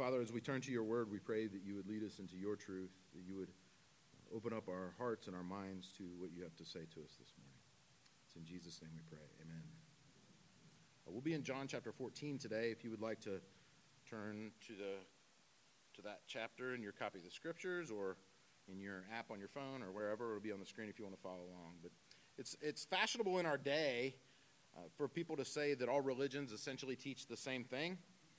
Father, as we turn to your word, we pray that you would lead us into your truth, that you would open up our hearts and our minds to what you have to say to us this morning. It's in Jesus' name we pray. Amen. We'll be in John chapter 14 today. If you would like to turn to that chapter in your copy of the scriptures or in your app on your phone or wherever, it'll be on the screen if you want to follow along. But it's fashionable in our day for people to say that all religions essentially teach the same thing.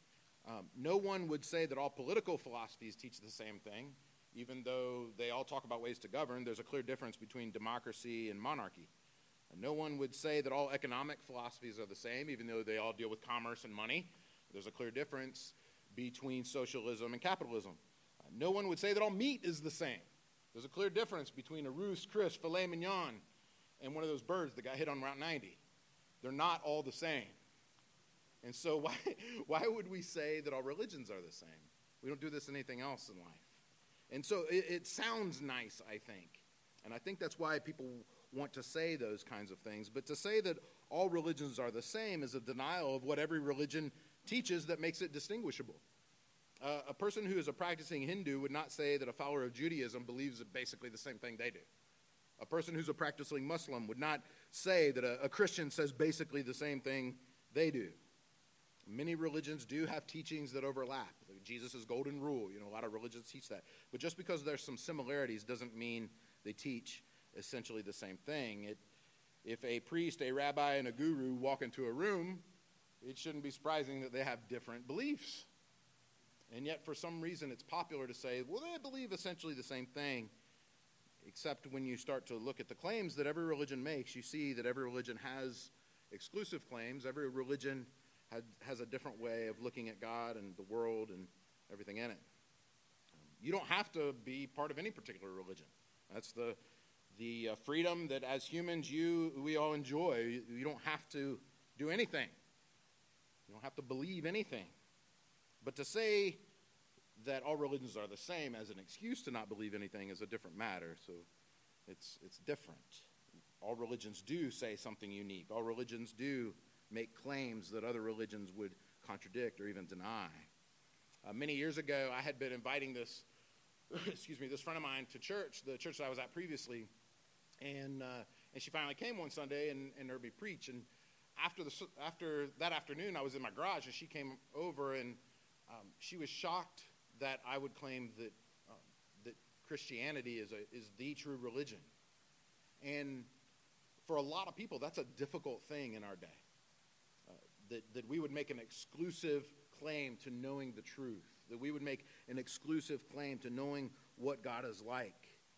No one would say that all political philosophies teach the same thing, even though they all talk about ways to govern. There's a clear difference between democracy and monarchy. No one would say that all economic philosophies are the same, even though they all deal with commerce and money. There's a clear difference between socialism and capitalism. No one would say that all meat is the same. There's a clear difference between a roost, crisp, filet mignon, and one of those birds that got hit on Route 90. They're not all the same. And so why would we say that all religions are the same? We don't do this in anything else in life. And so it sounds nice, I think. And I think that's why people want to say those kinds of things. But to say that all religions are the same is a denial of what every religion teaches that makes it distinguishable. A person who is a practicing Hindu would not say that a follower of Judaism believes basically the same thing they do. A person who's a practicing Muslim would not say that a Christian says basically the same thing they do. Many religions do have teachings that overlap. Jesus' golden rule, a lot of religions teach that. But just because there's some similarities doesn't mean they teach essentially the same thing. If a priest, a rabbi, and a guru walk into a room, it shouldn't be surprising that they have different beliefs. And yet, for some reason, it's popular to say, well, they believe essentially the same thing, except when you start to look at the claims that every religion makes, you see that every religion has exclusive claims. Every religion has a different way of looking at God and the world and everything in it. You don't have to be part of any particular religion. That's the freedom that as humans we all enjoy. You don't have to do anything. You don't have to believe anything. But to say that all religions are the same as an excuse to not believe anything is a different matter. So it's different. All religions do say something unique. All religions do make claims that other religions would contradict or even deny. Many years ago, I had been inviting this friend of mine to church, the church that I was at previously, and she finally came one Sunday and heard me preach. And after that afternoon, I was in my garage, and she came over, and she was shocked that I would claim that Christianity is the true religion. And for a lot of people, that's a difficult thing in our day. That we would make an exclusive claim to knowing the truth, that we would make an exclusive claim to knowing what God is like.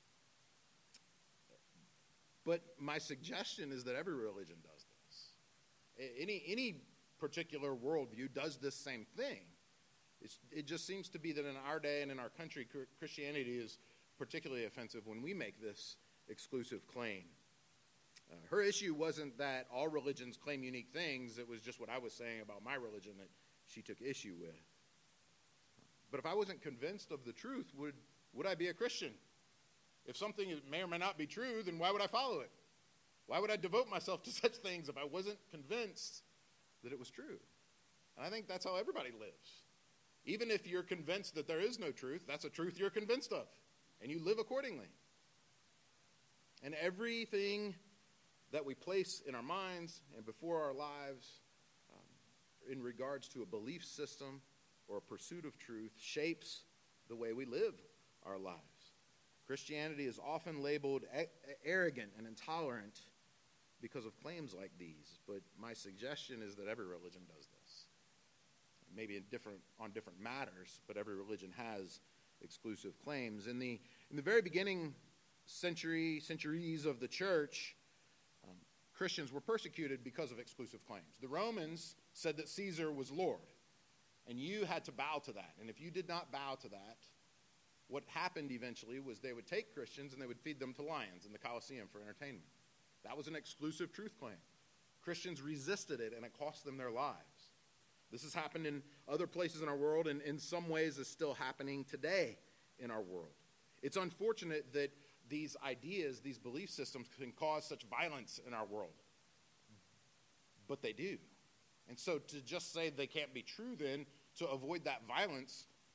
But my suggestion is that every religion does this. Any particular worldview does this same thing. It just seems to be that in our day and in our country, Christianity is particularly offensive when we make this exclusive claim. Her issue wasn't that all religions claim unique things. It was just what I was saying about my religion that she took issue with. But if I wasn't convinced of the truth, would I be a Christian? If something may or may not be true, then why would I follow it? Why would I devote myself to such things if I wasn't convinced that it was true? And I think that's how everybody lives. Even if you're convinced that there is no truth, that's a truth you're convinced of, and you live accordingly. And everything that we place in our minds and before our lives in regards to a belief system or a pursuit of truth shapes the way we live our lives. Christianity is often labeled arrogant and intolerant because of claims like these, but my suggestion is that every religion does this. Maybe on different matters, but every religion has exclusive claims. In the very beginning centuries of the church, Christians were persecuted because of exclusive claims. The Romans said that Caesar was Lord, and you had to bow to that. And if you did not bow to that, what happened eventually was they would take Christians and they would feed them to lions in the Colosseum for entertainment. That was an exclusive truth claim. Christians resisted it, and it cost them their lives. This has happened in other places in our world, and in some ways is still happening today in our world. It's unfortunate that these ideas, these belief systems can cause such violence in our world. But they do. And so to just say they can't be true then, to avoid that violence,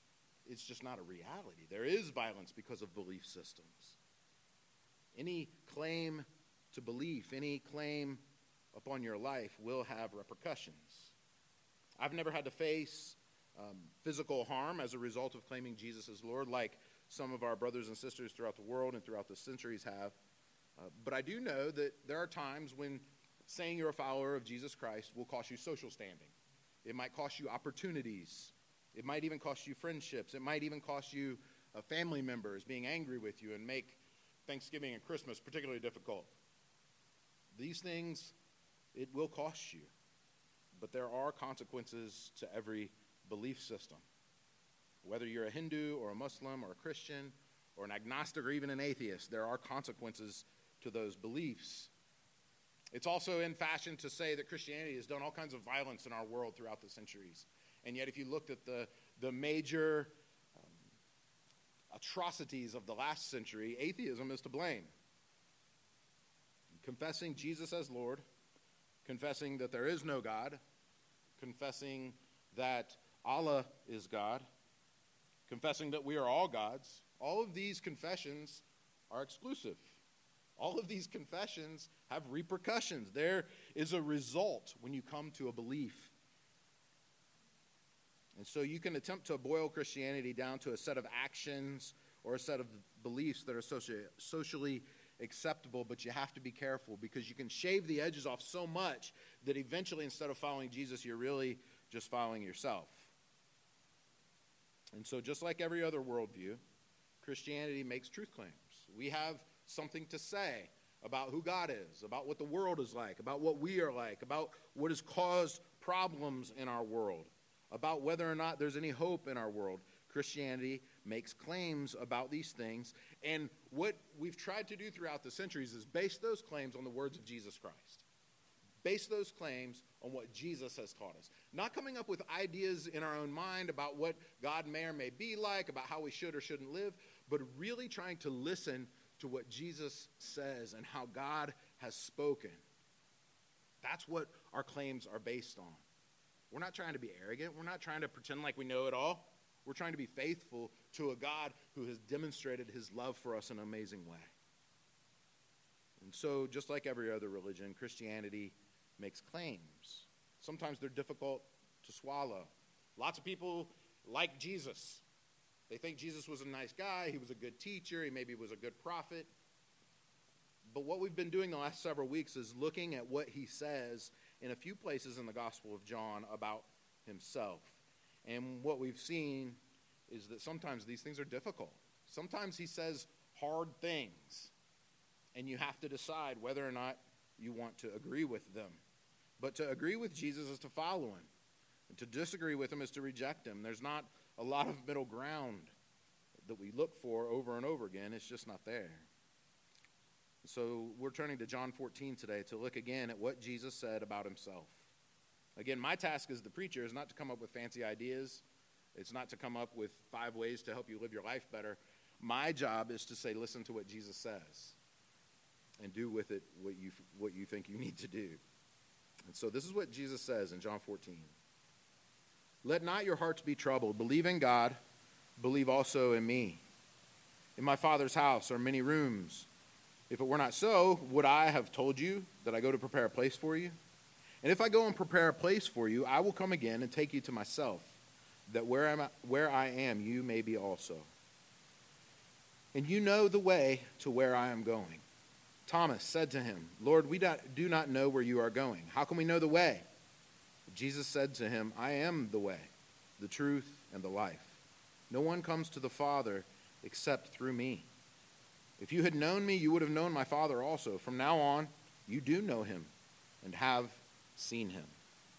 it's just not a reality. There is violence because of belief systems. Any claim to belief, any claim upon your life will have repercussions. I've never had to face physical harm as a result of claiming Jesus as Lord, like some of our brothers and sisters throughout the world and throughout the centuries have. But I do know that there are times when saying you're a follower of Jesus Christ will cost you social standing. It might cost you opportunities. It might even cost you friendships. It might even cost you family members being angry with you and make Thanksgiving and Christmas particularly difficult. These things, it will cost you. But there are consequences to every belief system. Whether you're a Hindu or a Muslim or a Christian or an agnostic or even an atheist, there are consequences to those beliefs. It's also in fashion to say that Christianity has done all kinds of violence in our world throughout the centuries. And yet if you looked at the major atrocities of the last century, atheism is to blame. Confessing Jesus as Lord, confessing that there is no God, confessing that Allah is God, confessing that we are all gods, all of these confessions are exclusive. All of these confessions have repercussions. There is a result when you come to a belief. And so you can attempt to boil Christianity down to a set of actions or a set of beliefs that are socially acceptable, but you have to be careful because you can shave the edges off so much that eventually instead of following Jesus, you're really just following yourself. And so just like every other worldview, Christianity makes truth claims. We have something to say about who God is, about what the world is like, about what we are like, about what has caused problems in our world, about whether or not there's any hope in our world. Christianity makes claims about these things, and what we've tried to do throughout the centuries is base those claims on the words of Jesus Christ. Base those claims on what Jesus has taught us. Not coming up with ideas in our own mind about what God may or may be like, about how we should or shouldn't live, but really trying to listen to what Jesus says and how God has spoken. That's what our claims are based on. We're not trying to be arrogant. We're not trying to pretend like we know it all. We're trying to be faithful to a God who has demonstrated his love for us in an amazing way. And so, just like every other religion, Christianity makes claims. Sometimes they're difficult to swallow. Lots of people like Jesus. They think Jesus was a nice guy. He was a good teacher. He maybe was a good prophet. But what we've been doing the last several weeks is looking at what he says in a few places in the Gospel of John about himself. And what we've seen is that sometimes these things are difficult. Sometimes he says hard things, and you have to decide whether or not you want to agree with them. But to agree with Jesus is to follow him. And to disagree with him is to reject him. There's not a lot of middle ground that we look for over and over again. It's just not there. So we're turning to John 14 today to look again at what Jesus said about himself. Again, my task as the preacher is not to come up with fancy ideas. It's not to come up with 5 ways to help you live your life better. My job is to say, listen to what Jesus says and do with it what you think you need to do. And so this is what Jesus says in John 14. Let not your hearts be troubled. Believe in God. Believe also in me. In my Father's house are many rooms. If it were not so, would I have told you that I go to prepare a place for you? And if I go and prepare a place for you, I will come again and take you to myself, that where I am, you may be also. And you know the way to where I am going. Thomas said to him, Lord, we do not know where you are going. How can we know the way? Jesus said to him, I am the way, the truth, and the life. No one comes to the Father except through me. If you had known me, you would have known my Father also. From now on, you do know him and have seen him.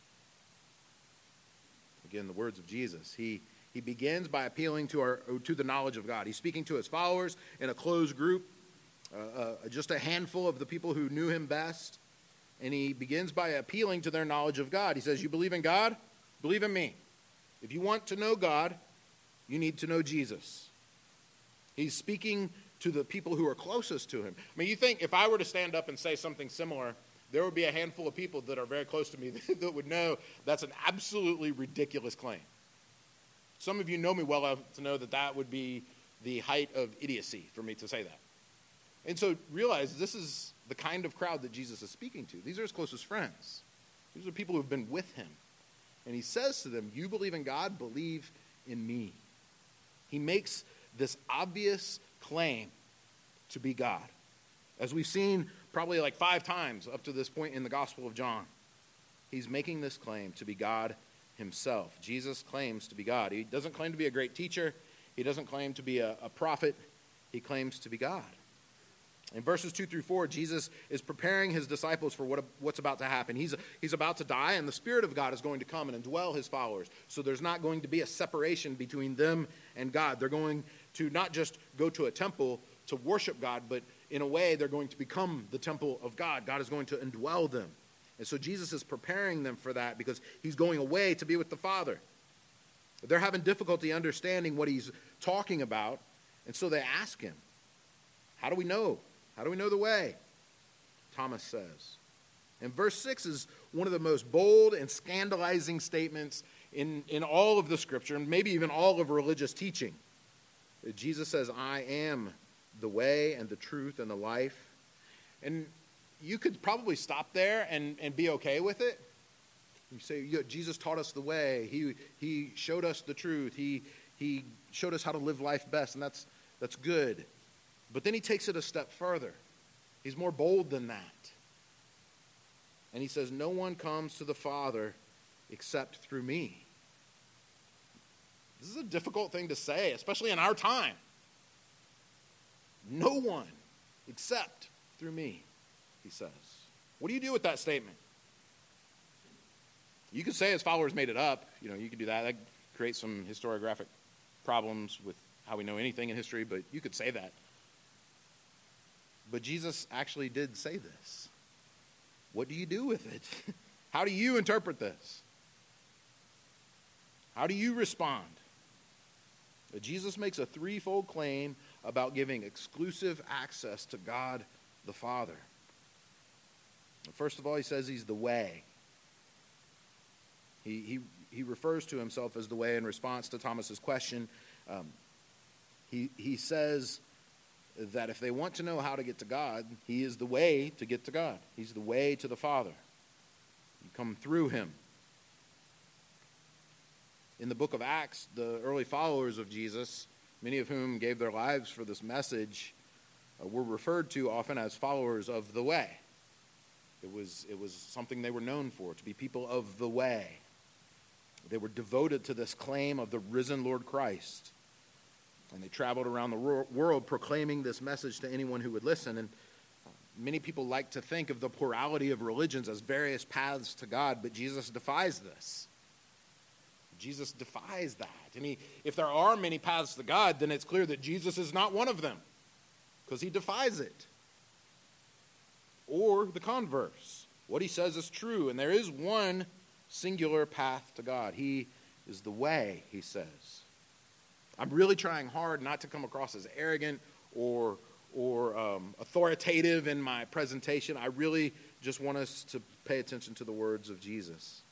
Again, the words of Jesus. He begins by appealing to the knowledge of God. He's speaking to his followers in a closed group, just a handful of the people who knew him best. And he begins by appealing to their knowledge of God. He says, you believe in God? Believe in me. If you want to know God, you need to know Jesus. He's speaking to the people who are closest to him. I mean, you think if I were to stand up and say something similar, there would be a handful of people that are very close to me that would know that's an absolutely ridiculous claim. Some of you know me well enough to know that that would be the height of idiocy for me to say that. And so realize this is the kind of crowd that Jesus is speaking to. These are his closest friends. These are people who have been with him. And he says to them, you believe in God, believe in me. He makes this obvious claim to be God. As we've seen probably like 5 times up to this point in the Gospel of John, he's making this claim to be God himself. Jesus claims to be God. He doesn't claim to be a great teacher. He doesn't claim to be a prophet. He claims to be God. In verses 2 through 4, Jesus is preparing his disciples for what's about to happen. He's about to die, and the Spirit of God is going to come and indwell his followers. So there's not going to be a separation between them and God. They're going to not just go to a temple to worship God, but in a way they're going to become the temple of God. God is going to indwell them. And so Jesus is preparing them for that because he's going away to be with the Father. They're having difficulty understanding what he's talking about, and so they ask him, how do we know? How do we know the way? Thomas says. And verse 6 is one of the most bold and scandalizing statements in all of the Scripture, and maybe even all of religious teaching. Jesus says, I am the way and the truth and the life. And you could probably stop there and be okay with it. You say, Jesus taught us the way. He showed us the truth. He showed us how to live life best, and that's good. But then he takes it a step further. He's more bold than that. And he says, no one comes to the Father except through me. This is a difficult thing to say, especially in our time. No one except through me, he says. What do you do with that statement? You could say his followers made it up. You could do that. That creates some historiographic problems with how we know anything in history, but you could say that. But Jesus actually did say this. What do you do with it? How do you interpret this? How do you respond? Jesus makes a threefold claim about giving exclusive access to God the Father. First of all, he says he's the way. He refers to himself as the way in response to Thomas's question. He says that if they want to know how to get to God, he is the way to get to God. He's the way to the Father. You come through him. In the book of Acts, the early followers of Jesus, many of whom gave their lives for this message, were referred to often as followers of the way. It was something they were known for, to be people of the way. They were devoted to this claim of the risen Lord Christ. And they traveled around the world proclaiming this message to anyone who would listen. And many people like to think of the plurality of religions as various paths to God, but Jesus defies this. Jesus defies that. And if there are many paths to God, then it's clear that Jesus is not one of them, because he defies it. Or the converse. What he says is true, and there is one singular path to God. He is the way, he says. I'm really trying hard not to come across as arrogant or authoritative in my presentation. I really just want us to pay attention to the words of Jesus.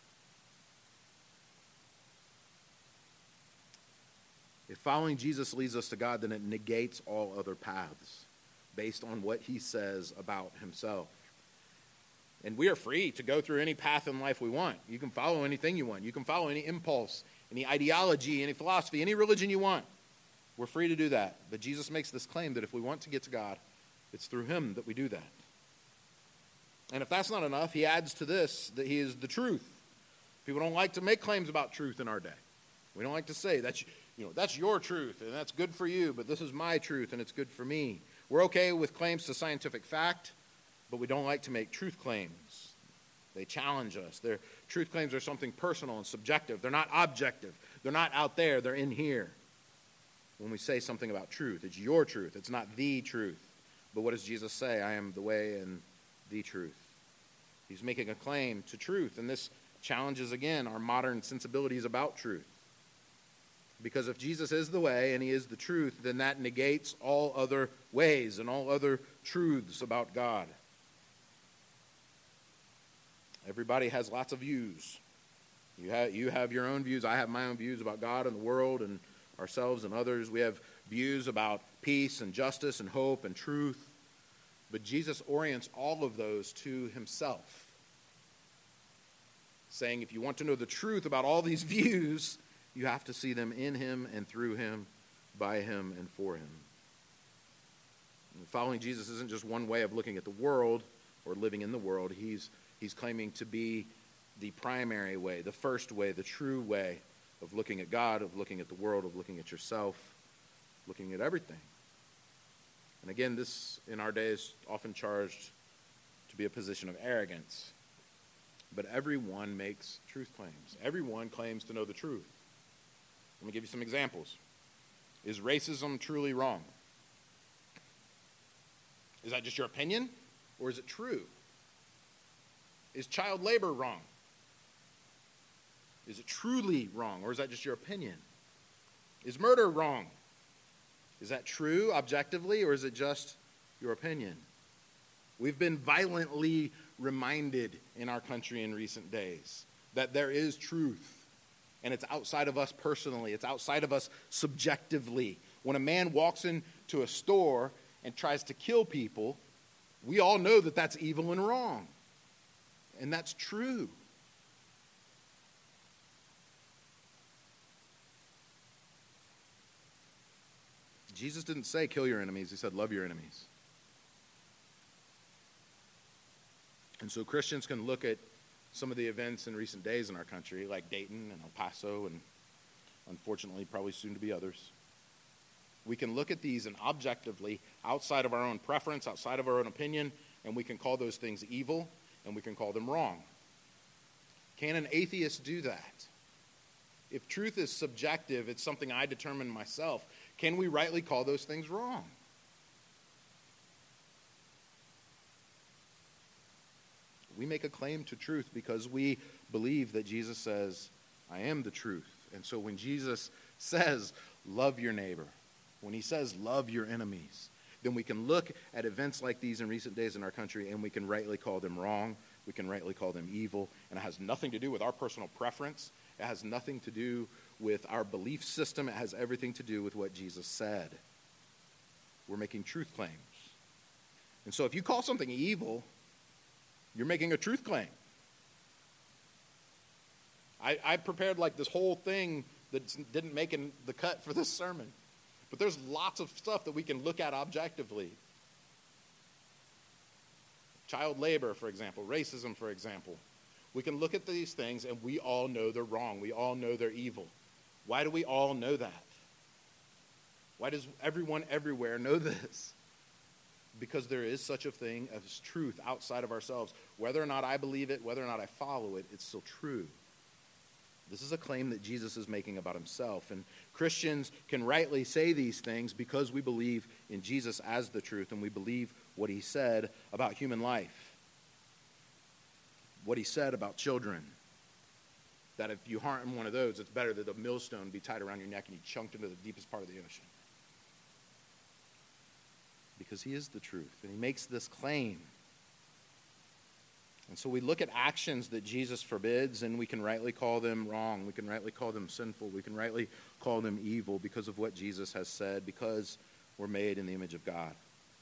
If following Jesus leads us to God, then it negates all other paths based on what he says about himself. And we are free to go through any path in life we want. You can follow anything you want. You can follow any impulse, any ideology, any philosophy, any religion you want. We're free to do that. But Jesus makes this claim that if we want to get to God, it's through him that we do that. And if that's not enough, he adds to this that he is the truth. People don't like to make claims about truth in our day. We don't like to say that's your truth and that's good for you, but this is my truth and it's good for me. We're okay with claims to scientific fact, but we don't like to make truth claims. They challenge us. Their truth claims are something personal and subjective. They're not objective. They're not out there. They're in here. When we say something about truth, it's your truth. It's not the truth. But what does Jesus say? I am the way and the truth. He's making a claim to truth, and this challenges, again, our modern sensibilities about truth. Because if Jesus is the way and he is the truth, then that negates all other ways and all other truths about God. Everybody has lots of views. You have your own views. I have my own views about God and the world and ourselves and others. We have views about peace and justice and hope and truth. But Jesus orients all of those to himself, saying if you want to know the truth about all these views, you have to see them in him and through him, by him and for him. And following Jesus isn't just one way of looking at the world or living in the world. He's claiming to be the primary way, the first way, the true way of looking at God, of looking at the world, of looking at yourself, looking at everything. And again, this in our day is often charged to be a position of arrogance. But everyone makes truth claims. Everyone claims to know the truth. Let me give you some examples. Is racism truly wrong? Is that just your opinion, or is it true? Is child labor wrong? Is it truly wrong, or is that just your opinion? Is murder wrong? Is that true objectively, or is it just your opinion? We've been violently reminded in our country in recent days that there is truth, and it's outside of us personally. It's outside of us subjectively. When a man walks into a store and tries to kill people, we all know that that's evil and wrong, and that's true. Jesus didn't say kill your enemies. He said love your enemies. And so Christians can look at some of the events in recent days in our country, like Dayton and El Paso, and unfortunately probably soon to be others. We can look at these and objectively, outside of our own preference, outside of our own opinion, and we can call those things evil, and we can call them wrong. Can an atheist do that? If truth is subjective, it's something I determine myself, can we rightly call those things wrong? We make a claim to truth because we believe that Jesus says, I am the truth. And so when Jesus says, love your neighbor, when he says, love your enemies, then we can look at events like these in recent days in our country and we can rightly call them wrong. We can rightly call them evil. And it has nothing to do with our personal preference. It has nothing to do with our belief system. It has everything to do with what Jesus said. We're making truth claims. And so if you call something evil, you're making a truth claim. I prepared like this whole thing that didn't make the cut for this sermon. But there's lots of stuff that we can look at objectively. Child labor, for example. Racism, for example. We can look at these things and we all know they're wrong. We all know they're evil. Why do we all know that? Why does everyone everywhere know this? Because there is such a thing as truth outside of ourselves. Whether or not I believe it, whether or not I follow it, it's still true. This is a claim that Jesus is making about himself. And Christians can rightly say these things because we believe in Jesus as the truth and we believe what he said about human life. What he said about children. That if you harm one of those, it's better that a millstone be tied around your neck and you chunked into the deepest part of the ocean. Because he is the truth, and he makes this claim. And so we look at actions that Jesus forbids, and we can rightly call them wrong. We can rightly call them sinful. We can rightly call them evil because of what Jesus has said, because we're made in the image of God.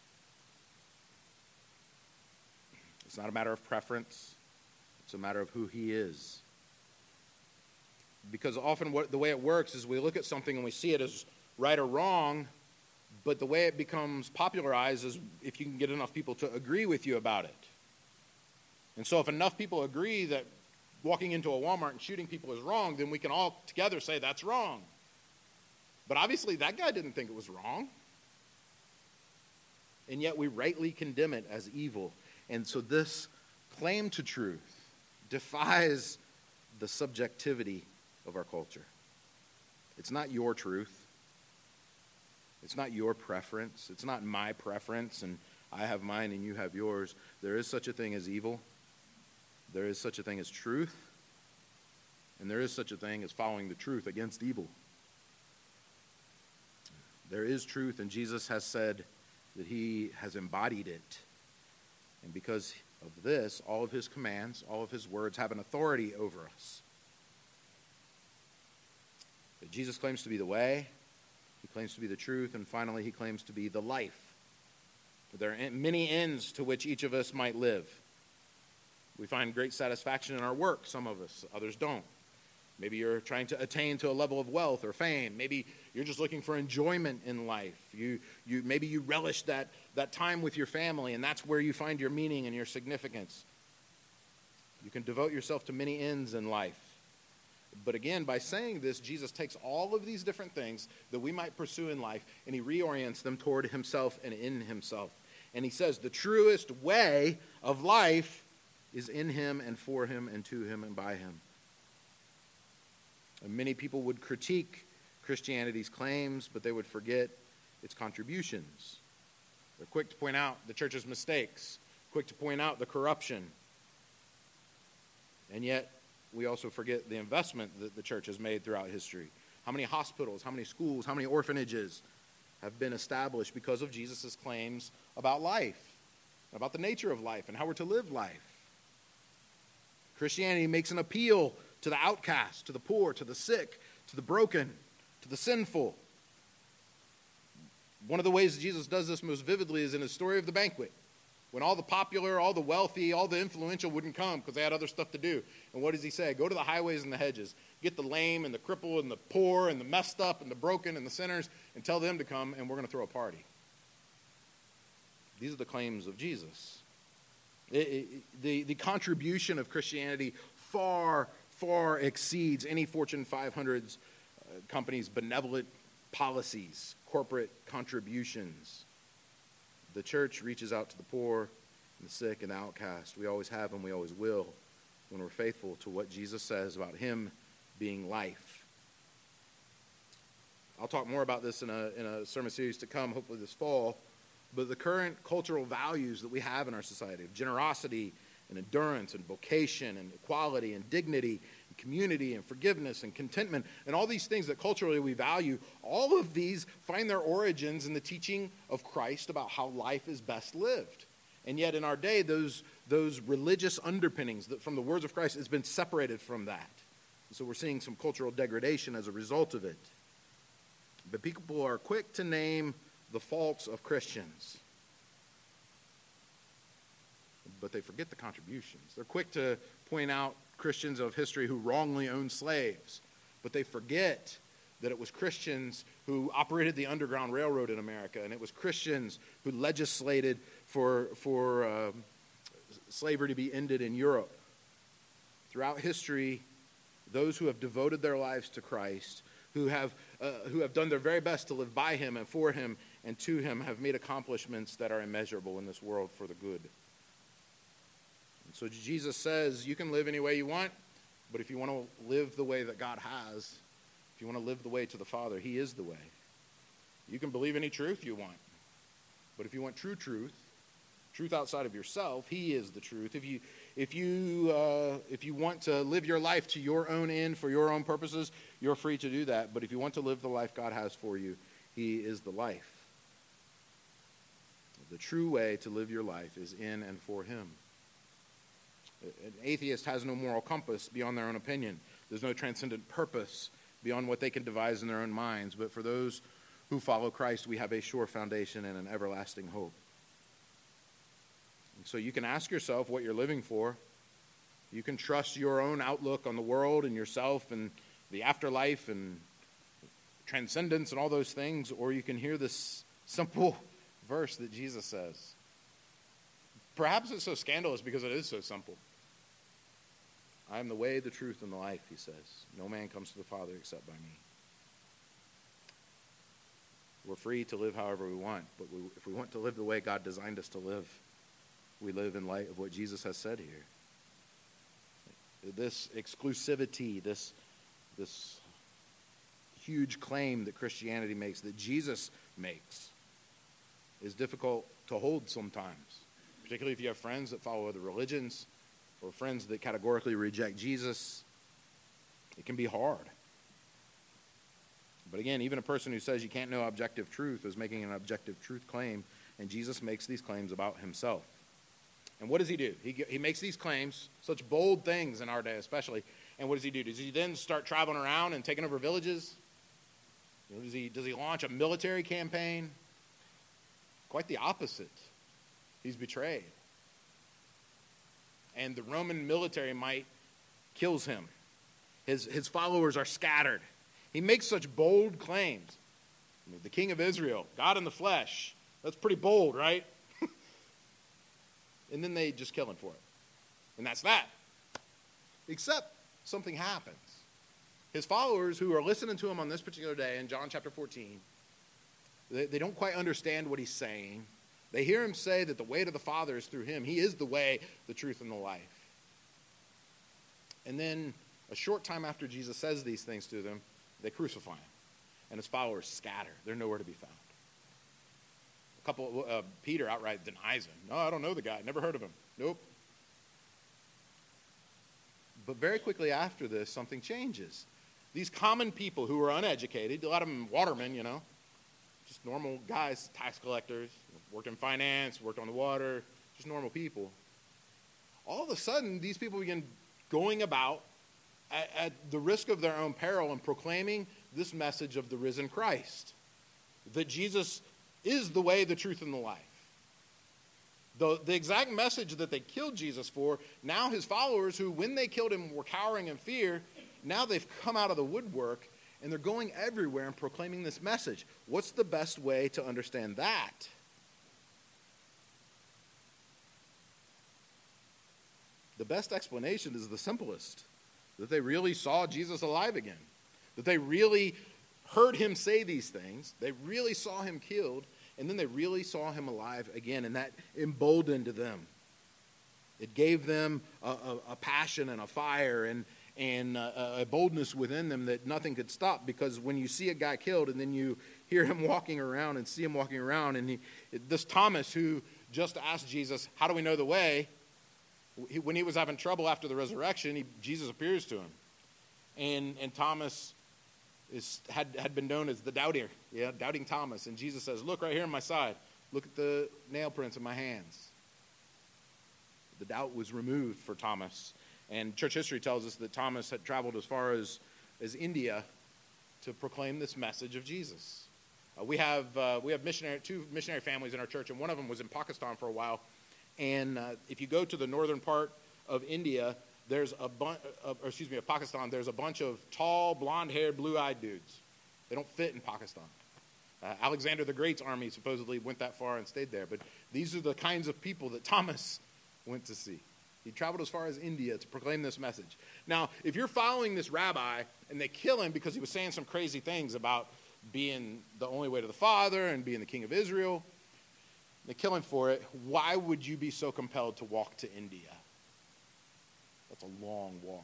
It's not a matter of preference. It's a matter of who he is. Because often the way it works is we look at something and we see it as right or wrong, but the way it becomes popularized is if you can get enough people to agree with you about it. And so if enough people agree that walking into a Walmart and shooting people is wrong, then we can all together say that's wrong. But obviously that guy didn't think it was wrong. And yet we rightly condemn it as evil. And so this claim to truth defies the subjectivity of our culture. It's not your truth. It's not your preference. It's not my preference and I have mine and you have yours. There is such a thing as evil. There is such a thing as truth. And there is such a thing as following the truth against evil. There is truth, and Jesus has said that he has embodied it. And because of this, all of his commands, all of his words have an authority over us. That Jesus claims to be the way, he claims to be the truth, and finally he claims to be the life. There are many ends to which each of us might live. We find great satisfaction in our work, some of us, others don't. Maybe you're trying to attain to a level of wealth or fame. Maybe you're just looking for enjoyment in life. Maybe you relish that time with your family, and that's where you find your meaning and your significance. You can devote yourself to many ends in life. But again, by saying this, Jesus takes all of these different things that we might pursue in life, and he reorients them toward himself and in himself. And he says the truest way of life is in him and for him and to him and by him. And many people would critique Christianity's claims, but they would forget its contributions. They're quick to point out the church's mistakes, quick to point out the corruption. And yet, we also forget the investment that the church has made throughout history. How many hospitals, how many schools, how many orphanages have been established because of Jesus' claims about life, about the nature of life, and how we're to live life. Christianity makes an appeal to the outcast, to the poor, to the sick, to the broken, to the sinful. One of the ways Jesus does this most vividly is in his story of the banquet, when all the popular, all the wealthy, all the influential wouldn't come because they had other stuff to do. And what does he say? Go to the highways and the hedges, get the lame and the crippled and the poor and the messed up and the broken and the sinners, and tell them to come, and we're going to throw a party. These are the claims of Jesus. The contribution of Christianity far exceeds any Fortune 500's company's benevolent policies, corporate contributions. The church reaches out to the poor, and the sick, and the outcast. We always have and we always will when we're faithful to what Jesus says about him being life. I'll talk more about this in a sermon series to come, hopefully this fall. But the current cultural values that we have in our society of generosity and endurance and vocation and equality and dignity and community and forgiveness and contentment and all these things that culturally we value, all of these find their origins in the teaching of Christ about how life is best lived. And yet in our day, those religious underpinnings that from the words of Christ has been separated from that. And so we're seeing some cultural degradation as a result of it. But people are quick to name the faults of Christians, but they forget the contributions. They're quick to point out Christians of history who wrongly owned slaves, but they forget that it was Christians who operated the Underground Railroad in America, and it was Christians who legislated for slavery to be ended in Europe. Throughout history, those who have devoted their lives to Christ, who have done their very best to live by him and for him and to him, have made accomplishments that are immeasurable in this world for the good. And so Jesus says, you can live any way you want, but if you want to live the way that God has, if you want to live the way to the Father, he is the way. You can believe any truth you want, but if you want true truth outside of yourself, he is the truth. If you want to live your life to your own end for your own purposes, you're free to do that. But if you want to live the life God has for you, he is the life. The true way to live your life is in and for him. An atheist has no moral compass beyond their own opinion. There's no transcendent purpose beyond what they can devise in their own minds. But for those who follow Christ, we have a sure foundation and an everlasting hope. And so you can ask yourself what you're living for. You can trust your own outlook on the world and yourself and the afterlife and transcendence and all those things, or you can hear this simple verse that Jesus says. Perhaps it's so scandalous because it is so simple. I am the way, the truth, and the life, he says. No man comes to the Father except by me. We're free to live however we want, but if we want to live the way God designed us to live, we live in light of what Jesus has said here. This exclusivity, this huge claim that Christianity makes, that Jesus makes, is difficult to hold sometimes, particularly if you have friends that follow other religions or friends that categorically reject Jesus. It can be hard. But again, even a person who says you can't know objective truth is making an objective truth claim, and Jesus makes these claims about himself. And what does he do? He makes these claims, such bold things in our day especially, and what does he do? Does he then start traveling around and taking over villages? Does he launch a military campaign? Quite the opposite. He's betrayed. And the Roman military might kills him. His followers are scattered. He makes such bold claims. The king of Israel, God in the flesh. That's pretty bold, right? And then they just kill him for it. And that's that. Except something happens. His followers who are listening to him on this particular day in John chapter 14, they don't quite understand what he's saying. They hear him say that the way to the Father is through him. He is the way, the truth, and the life. And then a short time after Jesus says these things to them, they crucify him. And his followers scatter. They're nowhere to be found. Peter outright denies him. No, I don't know the guy. Never heard of him. Nope. But very quickly after this, something changes. These common people who were uneducated, a lot of them watermen, just normal guys, tax collectors, worked in finance, worked on the water, just normal people. All of a sudden, these people begin going about at the risk of their own peril and proclaiming this message of the risen Christ, that Jesus is the way, the truth, and the life. The exact message that they killed Jesus for, now his followers who, when they killed him, were cowering in fear, now they've come out of the woodwork and they're going everywhere and proclaiming this message. What's the best way to understand that? The best explanation is the simplest, that they really saw Jesus alive again, that they really heard him say these things, they really saw him killed, and then they really saw him alive again, and that emboldened them. It gave them a passion and a fire and a boldness within them that nothing could stop, because when you see a guy killed and then you hear him walking around and see him walking around, and this Thomas who just asked Jesus, how do we know the way? When he was having trouble after the resurrection, Jesus appears to him. And Thomas had been known as the doubter, doubting Thomas. And Jesus says, look right here on my side. Look at the nail prints in my hands. The doubt was removed for Thomas. And church history tells us that Thomas had traveled as far as India to proclaim this message of Jesus. We have two missionary families in our church, and one of them was in Pakistan for a while. And if you go to the northern part of India, there's Pakistan, there's a bunch of tall, blonde-haired, blue-eyed dudes. They don't fit in Pakistan. Alexander the Great's army supposedly went that far and stayed there. But these are the kinds of people that Thomas went to see. He traveled as far as India to proclaim this message. Now, if you're following this rabbi and they kill him because he was saying some crazy things about being the only way to the Father and being the king of Israel, they kill him for it, why would you be so compelled to walk to India? That's a long walk.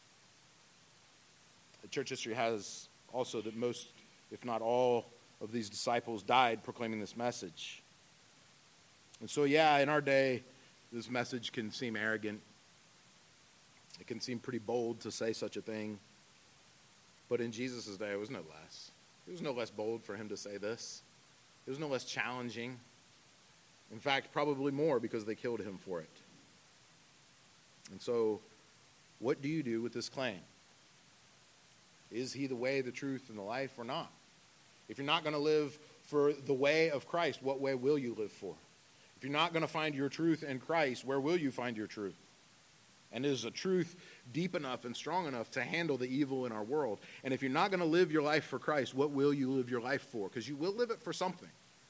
The church history has also that most, if not all, of these disciples died proclaiming this message. And so, in our day, this message can seem arrogant. It can seem pretty bold to say such a thing. But in Jesus' day, it was no less. It was no less bold for him to say this. It was no less challenging. In fact, probably more, because they killed him for it. And so, what do you do with this claim? Is he the way, the truth, and the life, or not? If you're not going to live for the way of Christ, what way will you live for? If you're not going to find your truth in Christ, where will you find your truth? And is a truth deep enough and strong enough to handle the evil in our world? And if you're not going to live your life for Christ, what will you live your life for? Because you will live it for something.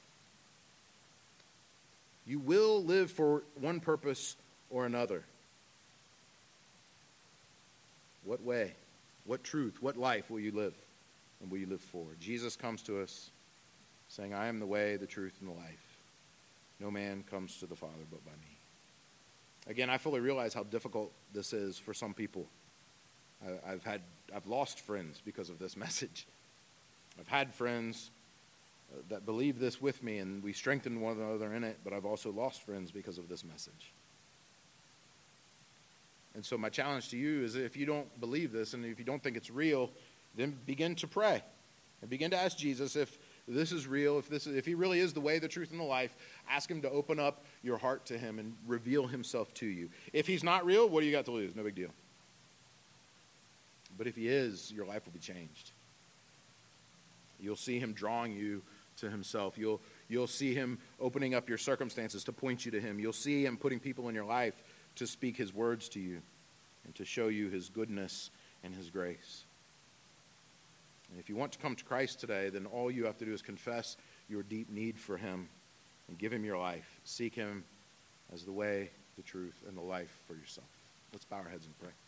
You will live for one purpose or another. What way, what truth, what life will you live, and will you live for? Jesus comes to us saying, I am the way, the truth, and the life. No man comes to the Father but by me. Again, I fully realize how difficult this is for some people. I've lost friends because of this message. I've had friends that believe this with me, and we strengthen one another in it, but I've also lost friends because of this message. And so my challenge to you is, if you don't believe this and if you don't think it's real, then begin to pray and begin to ask Jesus if this is real, if he really is the way, the truth, and the life. Ask him to open up your heart to him and reveal himself to you. If he's not real, what do you got to lose? No big deal. But if he is, your life will be changed. You'll see him drawing you to himself. You'll see him opening up your circumstances to point you to him. You'll see him putting people in your life to speak his words to you and to show you his goodness and his grace. And if you want to come to Christ today, then all you have to do is confess your deep need for him and give him your life. Seek him as the way, the truth, and the life for yourself. Let's bow our heads and pray.